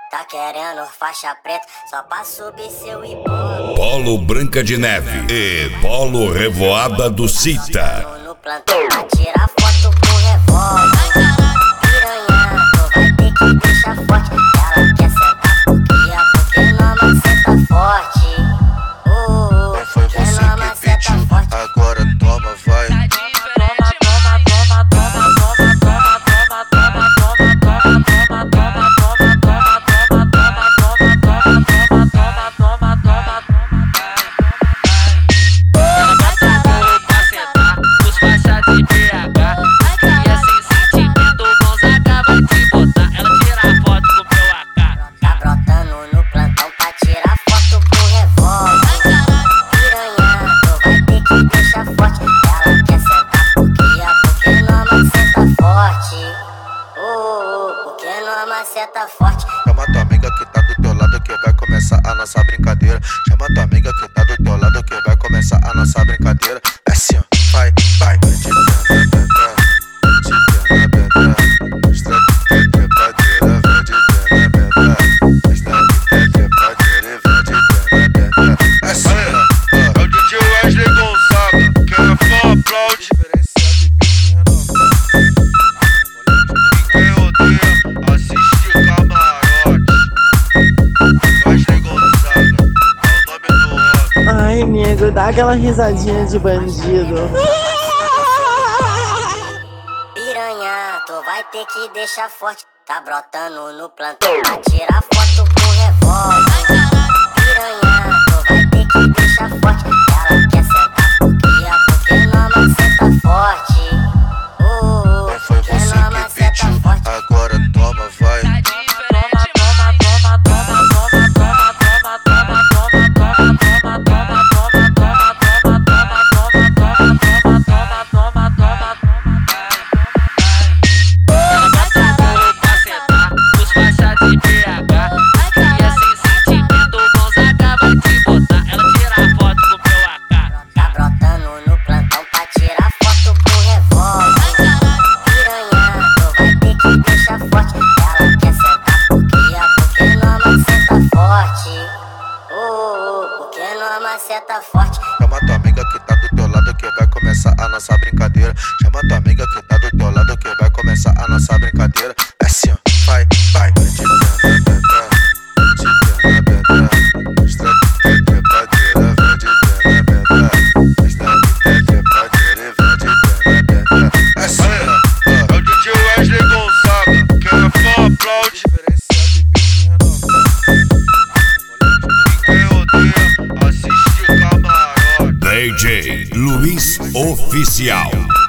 Tá querendo faixa preta só pra subir seu ibope. Polo Branca de Neve e Polo Revoada do Cita. No plantão pra tirar foto com revólver. Piranha, tu vai ter que deixar forte. Ela quer sentar porque não maceta forte. Foi você que pediu, agora toma, vai. Maceta forte. Chama tua amiga que tá do teu lado que vai começar a nossa brincadeira. Chama tua amiga que tá do teu lado que vai começar a nossa brincadeira. É assim, ó, vai, vai. É assim, ó, é o DJ Wesley Gonzaga. Quem é fã aplaude. Ai, nego, dá aquela risadinha de bandido. Piranha, tu vai ter que deixar forte. Tá brotando no plantão pra tirar foto com revólver. Piranha, tu vai ter que deixar forte. Ela quer sentar porque não maceta forte. Foi você que pediu, agora toma, vai. Maceta forte. Chama tua amiga que tá do teu lado que vai começar a nossa brincadeira. Chama tua amiga que tá do teu lado que vai começar a nossa brincadeira. É assim, ó, vai, vai. É assim, ó, é o DJ Wesley Gonzaga. Quem é fã aplaude. DJ Luiz Oficial.